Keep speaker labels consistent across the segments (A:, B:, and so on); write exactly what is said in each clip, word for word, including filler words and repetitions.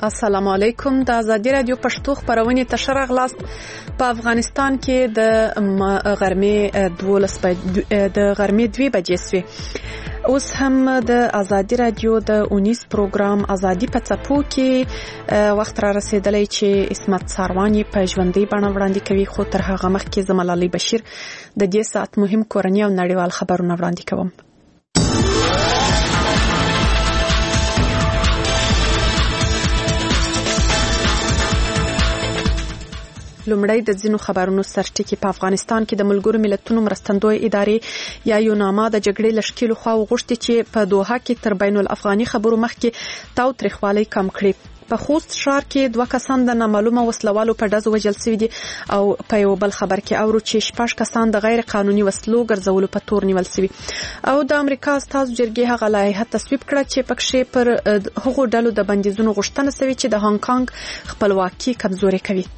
A: السلام علیکم. د آزادي رادیو پښتو خبرونه تشر اغلاست. په افغانستان کې د غرمې دولس د غرمې دوه بجې سوي. اوس هم د آزادي رادیو د اونیس پروګرام آزادي په څپو کې وخت را رسیدلی چې اسمت ساروانی په ژوندۍ بڼه وړاندې کوي، خو تر هغه مخکې زه ملالۍ بشیر د دې ساعت مهم کورني او نړیوال خبرونه وړاندې کوم. لومړی د ځینو خبرونو سرټکی. په افغانستان کې د ملګرو ملتونو مرستندوی ادارې یا یوناما د جګړې لشکې لخوا وغوښتي چې په دوحه کې تر بین الافغاني خبرو مخکې تاو تریخوالی کم کړي. په خوست ښار کې دوه کسان د نامعلومه وسلوالو په ډزو وژل شوي دي او په یو بل خبر کې اورو چې شپږ کسان د غیر قانوني وسلو ګرځولو په تور نیول شوي. او د امریکا استازو جرګې هغه لایحه تصویب کړه چې پکې پر هغو ډلو د بندیزونو غوښتنه شوې چې د هانګ کانګ خپلواکي کمزوري کوي.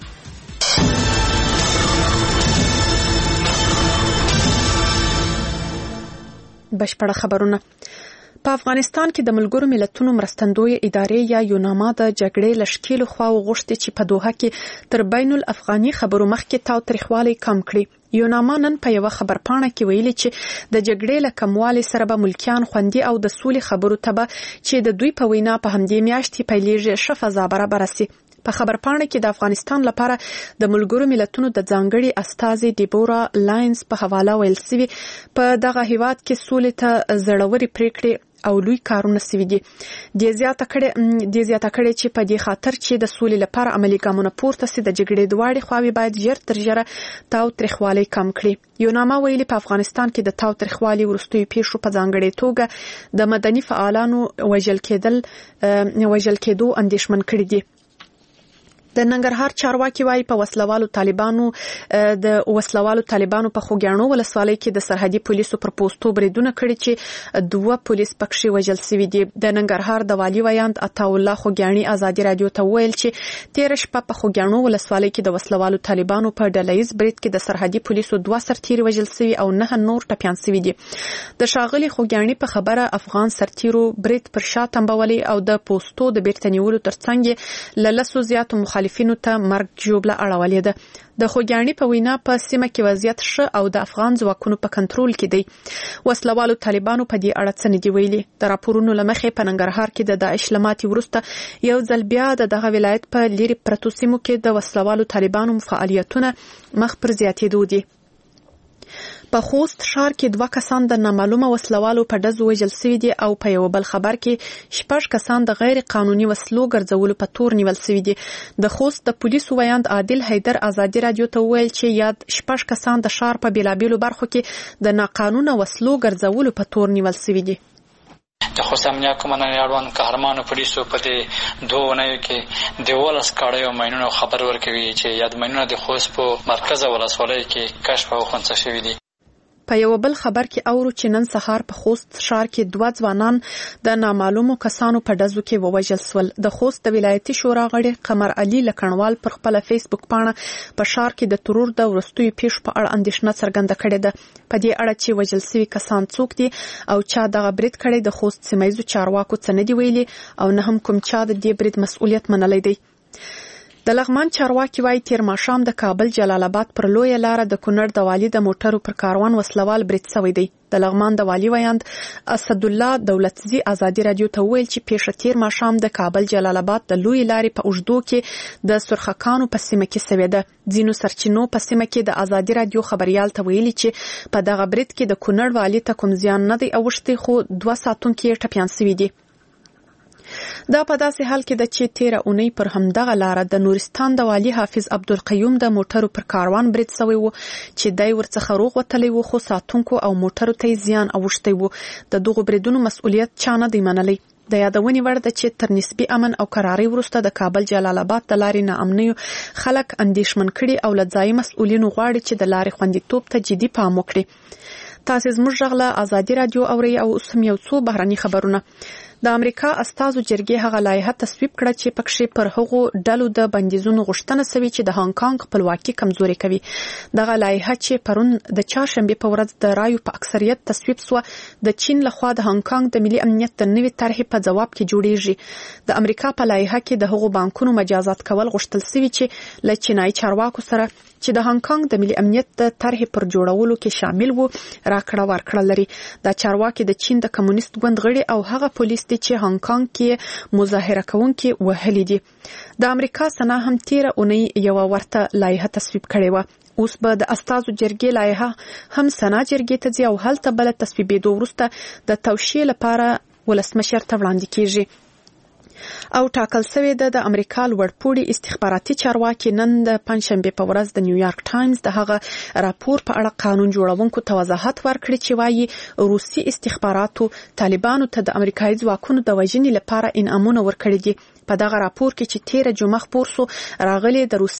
A: بشپړه خبرونه. په افغانستان کې د ملګرو ملتونو مرستندوی ادارې یا یوناما د جګړې لشکې لخوا وغوښتي چې په دوحه کې تر بین الافغاني خبرو مخکې تاو تریخوالی کم کړي. یوناما نن په یو خبرپاڼه کې ویلي چې د جګړې له کموالي سره به ملکیان خوندي او د سولې خبرو ته به چې د دوی په وینا په همدې میاشتې پیلېږي ښه فضا برابره سي. په خبرپاڼه کې د افغانستان لپاره د ملګرو ملتونو د ځانګړي استازي ډیبورا لاینز په حواله ویل سوي په دغه هیواد کې سولې ته زړوري پریکړې او لوی کارونه سوي دي. د زیاته کړي د زیاته کړي چې په دې خاطر چې د سولې لپاره عملی ګامونه پورته سي د جګړې دواړي خواوې باید ژر تر ژره تاو تریخوالی کم کړي. یوناما ویلي په افغانستان کې د تاو تریخوالی وروستیو پیښو په ځانګړي توګه د مدني فعالانو وژل کېدل وژل کېدو اندېښمن کړي دي. د ننګرهار چارواکي وايي په وسلوالو طالبانو د وسلوالو طالبانو په خوګیاڼو ولسوالۍ کې د سرحدي پولیسو پر پوسټو بریدونه کړي چې دوه پولیس پکښې وژل شوي دي. د ننګرهار د والي ویاند عطاالله خوګیاڼي آزادي رادیو ته ویل چې تیر شپه په خوګیاڼو ولسوالۍ کې د وسلوالو طالبانو په ډلهیز برید کې د سرحدي پولیسو دوه سرتیري وژل شوي او نه نور ټپیان شوي دي. د ښاغلي خوګیاڼي په خبره افغان سرتیرو برید پر شا تمبولي او د پوسټو د بیرته نیولو ترڅنګ له لسو زیاتو مخالفینو ته مرګ جوړه اړولې ده. د خوګیاڼي په وینا په سیمه کې وضعیت ښه او د افغان ځواکونو په کنټرول کې دی. وسلوالو طالبانو په دې اړه څه نه دي ویلي. د راپورونو له مخې په ننګرهار کې د داعش له ماتې وروسته یو ځل بیا د دغه ولایت په لیرې پرتو سیمو کې د وسلوالو طالبانو فعالیتونه مخ پر زیاتېدو دي. په خوست ښار کې دوه کسان د نامعلومه وسلوالو په ډزو وژل شوي دي او په یو بل خبر کې شپږ کسان د غیر قانوني وسلو ګرځولو په تور نیول شوي دي. د خوست د پولیسو ویاند عادل حیدر آزادي رادیو ته وویل چې یاد شپږ کسان د ښار په بیلابیلو برخو کې د ناقانونه وسلو ګرځولو په تور نیول شوي دي.
B: د خوست امنیه کمانډ اړوند قهرمانو پولیسو په دې دوه اونیو کې د ولس کاړیو ماینونو خبر ورکوي چې یاد ماینونه د خوست په مرکز ولسوالۍ کې کشف او خنثی شوي دي.
A: په یو بل خبر کې اورو چې نن سهار په خوست ښار کې دوه ځوانان د نامعلومو کسانو په ډزو کې ووژل شول. د خوست د ولایتي شورا غړي قمر علي لکڼوال پر خپل فیسبوک پاڼه په ښار کې د ترور د وروستیو پیښو په اړه اندېښنه څرګنده کړې ده. په دې اړه چې وژل شوي کسان څوک دي او چا دغه برید کړی د خوست سیمایزو چارواکو څه نه دي ویلي او نه هم کوم چا د دې برید مسؤلیت منلی دی. د لغمان چارواکي وايي تیر ماښام د کابل جلال آباد پر لویه لاره د کونړ د والي د موټرو پر کاروان وسلوال برید شوی دی. د لغمان د والي ویاند اسدالله دولتزي آزادي رادیو ته ویل چې پیښه تیر ماښام د کابل جلال آباد د لویې لارې په اوږدو کې د سرخکانو په سیمه کې شوې ده. ځینو سرچینو په سیمه کې د آزادي رادیو خبريال ته ویلي چې په دغه برید کې د کونړ والي ته کوم زیان نه دی اوښتی خو دوه ساتونکي یې ټپیان شوي دي. دا په داسې حال کې د چې تیره اونۍ پر همدغه لاره د نورستان د والي حافظ عبدالقیوم د موټرو پر کاروان برید شوی وو چې دی ورڅخه روغ وتلی وو خو ساتونکو او موټرو ته زیان اوښتی وو. د دغو بریدونو مسؤلیت چا نه دی منلی. د یادونې وړ ده چې تر نسبي امن او قرارۍ وروسته د کابل جلال آباد د لارې ناامنیو خلک اندېښمن کړي او له ځایي مسؤلینو غواړي چې د لارې خوندیتوب ته جدي پام وکړي. تاسو زموږ غږ له آزادي رادیو اورئ او اوس هم یو څو بهرني خبرونه. د امریکا استازو جرګې هغه لایحه تصویب کړه چې پکې پر هغو ډلو د بندیزونو غوښتنه شوې چې د هانګ کانګ خپلواکي کمزوري کوي. دغه لایحه چې پرون د چهارشنبه په ورځ د رایو په اکثریت تصویب شو د چین لخوا د هانګ کانګ د ملي امنیت د نوي طرحې په جواب کې جوړیږي. د امریکا په لایحه کې د هغو بانکونو مجازات کول غوښتل شوی چې له چینایي چارواکو سره چې د هانګ کانګ د ملي امنیت د طرحې پر جوړولو کې شامل وو راکړه ورکړه لري. دا چارواکي د چین د کمونیست ګوند غړي او هغه پولیس دي چې هانګ کانګ کې مظاهره کوونکي وهلي دي. د امریکا سنا هم تیر اونۍ یو ورته لایحه تصویب کړې و. اوس به د استازو جرګې لایحه هم سنا جرګې ته ځي او هلته بل تصویبېدو وروسته د توشیح لپاره ولسمشر ته وړاندې کیږي. او ټاکل شوی د د امریکا لوړپوړي استخباراتي چارواکي نن د پنځشنبه په ورځ د نیویارک ټایمز د هغه راپور په اړه قانون جوړونکو ته وضاحت ورکړي چې وايي روسي استخباراتو طالبانو ته د امریکایي ځواکونو د وژنې لپاره انعامونه ورکړي دي. په دغه راپور کې چې تیر جمعه خپور شو راغلي د روسي